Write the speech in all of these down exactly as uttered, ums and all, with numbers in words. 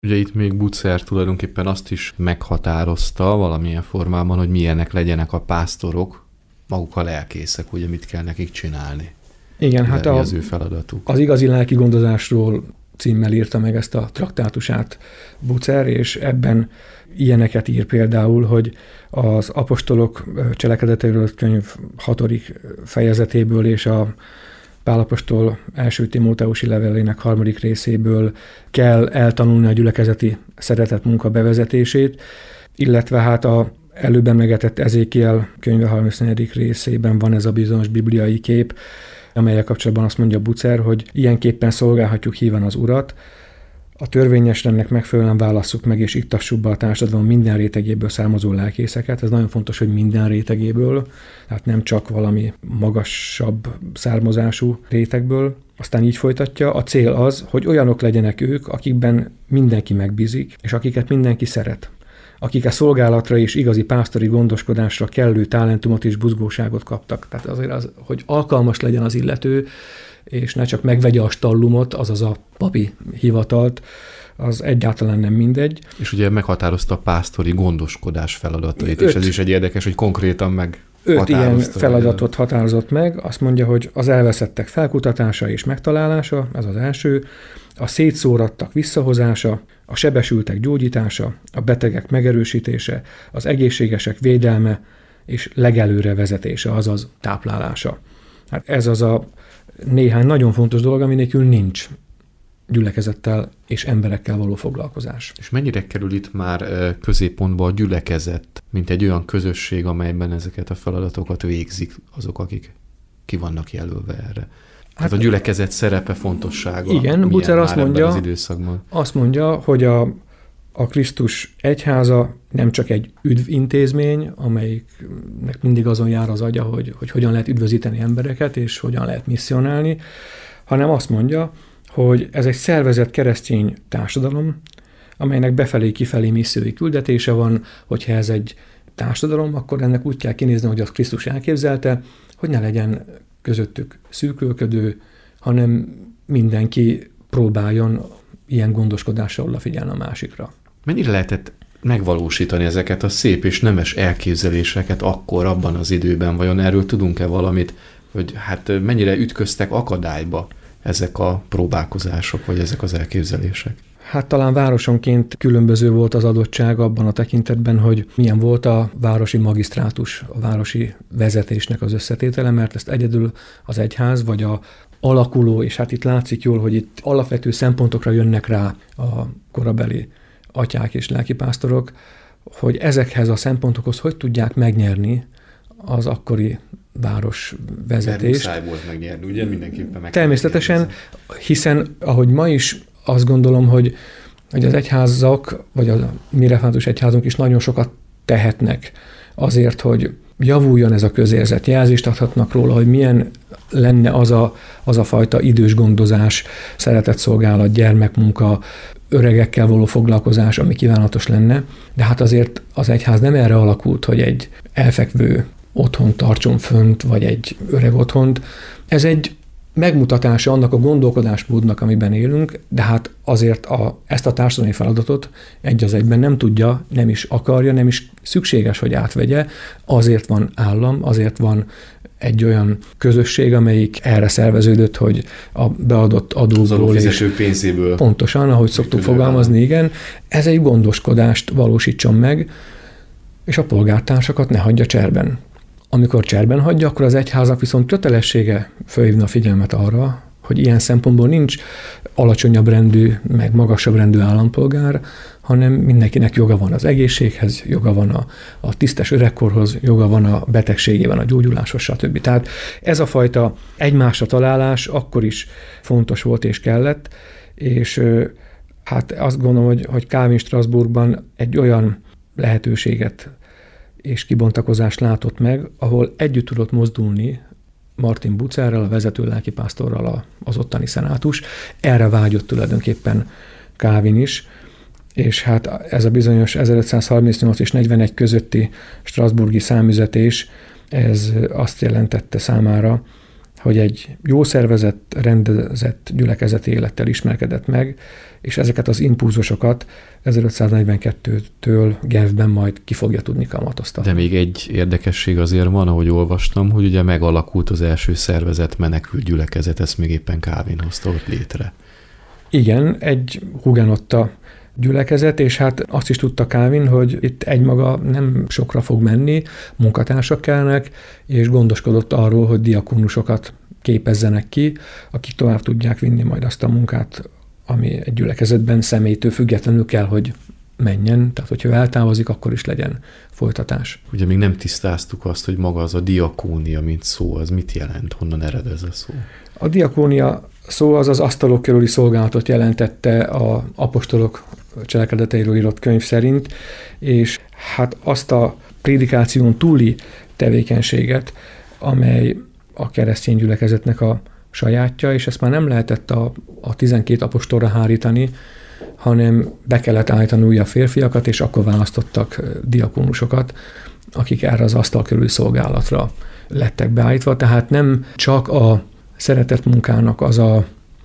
Ugye itt még Bucer tulajdonképpen azt is meghatározta valamilyen formában, hogy milyenek legyenek a pásztorok, maguk a lelkészek, ugye mit kell nekik csinálni. Igen, hát a, az ő feladatuk. Az igazi lelki gondozásról címmel írta meg ezt a traktátusát Bucer, és ebben ilyeneket ír például, hogy az apostolok cselekedeteiről könyv hatodik fejezetéből és a Pál apostol első Timóteusi levelének harmadik részéből kell eltanulni a gyülekezeti szeretet munka bevezetését, illetve hát a előbb emlegetett Ezékiel könyve harmincnegyedik részében van ez a bizonyos bibliai kép, amelyek kapcsolatban azt mondja Bucer, hogy ilyenképpen szolgálhatjuk híven az Urat, a törvényes rendnek megfelelően válasszuk meg, és iktassuk be a társadalom minden rétegéből származó lelkészeket. Ez nagyon fontos, hogy minden rétegéből, tehát nem csak valami magasabb származású rétegből. Aztán így folytatja, a cél az, hogy olyanok legyenek ők, akikben mindenki megbízik, és akiket mindenki szeret. Akik a szolgálatra és igazi pásztori gondoskodásra kellő talentumot és buzgóságot kaptak. Tehát azért az, hogy alkalmas legyen az illető, és ne csak megvegye a stallumot, azaz a papi hivatalt, az egyáltalán nem mindegy. És ugye meghatározta a pásztori gondoskodás feladatait, öt, és ez is egy érdekes, hogy konkrétan meg Öt ilyen feladatot határozott meg. Azt mondja, hogy az elveszettek felkutatása és megtalálása, ez az első, a szétszórattak visszahozása, a sebesültek gyógyítása, a betegek megerősítése, az egészségesek védelme és legelőre vezetése, azaz táplálása. Hát ez az a néhány nagyon fontos dolog, ami nélkül nincs gyülekezettel és emberekkel való foglalkozás. És mennyire kerül itt már középpontba a gyülekezet, mint egy olyan közösség, amelyben ezeket a feladatokat végzik azok, akik ki vannak jelölve erre? Hát, hát a gyülekezet szerepe, fontossága. Igen, Bucer azt mondja, az időszakban. azt mondja, hogy a, a Krisztus egyháza nem csak egy üdvintézmény, amelyiknek mindig azon jár az agya, hogy, hogy hogyan lehet üdvözíteni embereket, és hogyan lehet misszionálni, hanem azt mondja, hogy ez egy szervezett keresztény társadalom, amelynek befelé-kifelé missziói küldetése van, hogyha ez egy társadalom, akkor ennek úgy kell kinézni, hogy az Krisztus elképzelte, hogy ne legyen közöttük szűkölködő, hanem mindenki próbáljon ilyen gondoskodással odafigyelni a másikra. Mennyire lehetett megvalósítani ezeket a szép és nemes elképzeléseket akkor, abban az időben? Vajon erről tudunk-e valamit, hogy hát mennyire ütköztek akadályba ezek a próbálkozások, vagy ezek az elképzelések? Hát talán városonként különböző volt az adottság abban a tekintetben, hogy milyen volt a városi magisztrátus, a városi vezetésnek az összetétele, mert ezt egyedül az egyház, vagy a alakuló, és hát itt látszik jól, hogy itt alapvető szempontokra jönnek rá a korabeli atyák és lelkipásztorok, hogy ezekhez a szempontokhoz hogy tudják megnyerni az akkori városvezetést. Mert muszáj volt megnyerni, ugye mindenképpen meg. Természetesen, hiszen ahogy ma is azt gondolom, hogy, hogy az egyházak, vagy a mi református egyházunk is nagyon sokat tehetnek azért, hogy javuljon ez a közérzet, jelzést adhatnak róla, hogy milyen lenne az a, az a fajta idős gondozás, szeretetszolgálat, gyermekmunka, öregekkel való foglalkozás, ami kívánatos lenne, de hát azért az egyház nem erre alakult, hogy egy elfekvő otthont tartson fönt, vagy egy öreg otthont. Ez egy megmutatása annak a gondolkodásmódnak, amiben élünk, de hát azért a, ezt a társadalmi feladatot egy az egyben nem tudja, nem is akarja, nem is szükséges, hogy átvegye. Azért van állam, azért van egy olyan közösség, amelyik erre szerveződött, hogy a beadott adóból és pénzéből. Pontosan, ahogy szoktuk fogalmazni, igen. Ez egy gondoskodást valósítson meg, és a polgártársakat ne hagyja cserben. Amikor cserben hagyja, akkor az egyháznak viszont kötelessége felhívni a figyelmet arra, hogy ilyen szempontból nincs alacsonyabb rendű, meg magasabb rendű állampolgár, hanem mindenkinek joga van az egészséghez, joga van a, a tisztes öregkorhoz, joga van a betegségében, a gyógyuláshoz, stb. Tehát ez a fajta egymásra találás akkor is fontos volt és kellett, és hát azt gondolom, hogy, hogy Calvin Strasbourgban egy olyan lehetőséget és kibontakozást látott meg, ahol együtt tudott mozdulni Martin Bucerrel, a vezető lelkipásztorral az ottani szenátus. Erre vágyott tulajdonképpen Calvin is, és hát ez a bizonyos ezerötszázharmincnyolc és negyvenegy közötti strasbourgi számüzetés, ez azt jelentette számára, hogy egy jó szervezett, rendezett gyülekezeti élettel ismerkedett meg, és ezeket az impulzusokat ezerötszáznegyvenkettőtől Genfben majd ki fogja tudni kamatoztatni. De még egy érdekesség azért van, ahogy olvastam, hogy ugye megalakult az első szervezet menekült gyülekezet, ezt még éppen Calvin hozta ott létre. Igen, egy hugenotta gyülekezet, és hát azt is tudta Calvin, hogy itt egymaga nem sokra fog menni, munkatársak kellnek, és gondoskodott arról, hogy diakónusokat képezzenek ki, akik tovább tudják vinni majd azt a munkát, ami egy gyülekezetben személytől függetlenül kell, hogy menjen, tehát hogyha eltávozik, akkor is legyen folytatás. Ugye még nem tisztáztuk azt, hogy maga az a diakónia, mint szó, az mit jelent, honnan ered ez a szó? A diakónia szó az az asztalok körüli szolgálatot jelentette az apostolok cselekedeteiről írott könyv szerint, és hát azt a prédikáción túli tevékenységet, amely a keresztény gyülekezetnek a sajátja, és ezt már nem lehetett a, a tizenkét apostolra hárítani, hanem be kellett állítani újabb férfiakat, és akkor választottak diakónusokat, akik erre az asztal körüli szolgálatra lettek beállítva. Tehát nem csak a szeretett munkának az a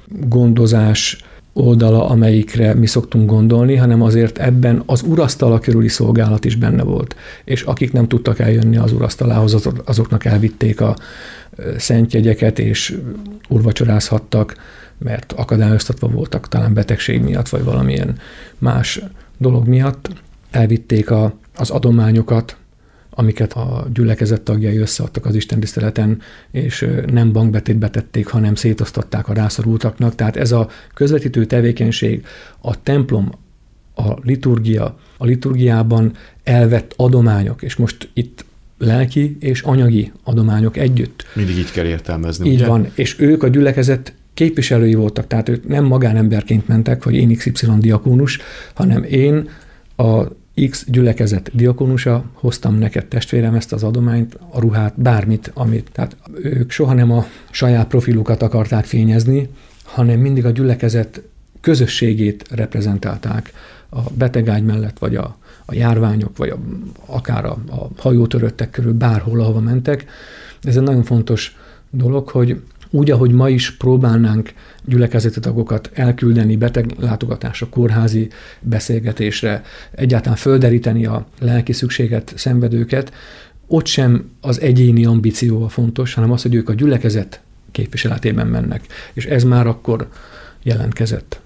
gondozás oldala, amelyikre mi szoktunk gondolni, hanem azért ebben az urasztala körüli szolgálat is benne volt. És akik nem tudtak eljönni az urasztalához, azoknak elvitték a szentjegyeket, és úrvacsorázhattak, mert akadályoztatva voltak, talán betegség miatt, vagy valamilyen más dolog miatt. Elvitték a, az adományokat, amiket a gyülekezet tagjai összeadtak az istentiszteleten, és nem bankbetétbe tették, hanem szétosztották a rászorultaknak. Tehát ez a közvetítő tevékenység, a templom, a liturgia, a liturgiában elvett adományok, és most itt lelki és anyagi adományok együtt. Mindig így kell értelmezni, Így ugye? van, és ők a gyülekezet képviselői voltak, tehát ők nem magánemberként mentek, hogy én iksz ipszilon diakónus, hanem én a X gyülekezet diakónusa, hoztam neked testvérem ezt az adományt, a ruhát, bármit, amit. Tehát ők soha nem a saját profilukat akarták fényezni, hanem mindig a gyülekezet közösségét reprezentálták a betegágy mellett, vagy a, a járványok, vagy a, akár a, a hajótöröttek körül, bárhol, ahova mentek. Ez egy nagyon fontos dolog, hogy úgy, ahogy ma is próbálnánk gyülekezeti tagokat elküldeni beteglátogatásra, kórházi beszélgetésre, egyáltalán földeríteni a lelki szükséget, szenvedőket, ott sem az egyéni ambíció a fontos, hanem az, hogy ők a gyülekezet képviseletében mennek. És ez már akkor jelentkezett.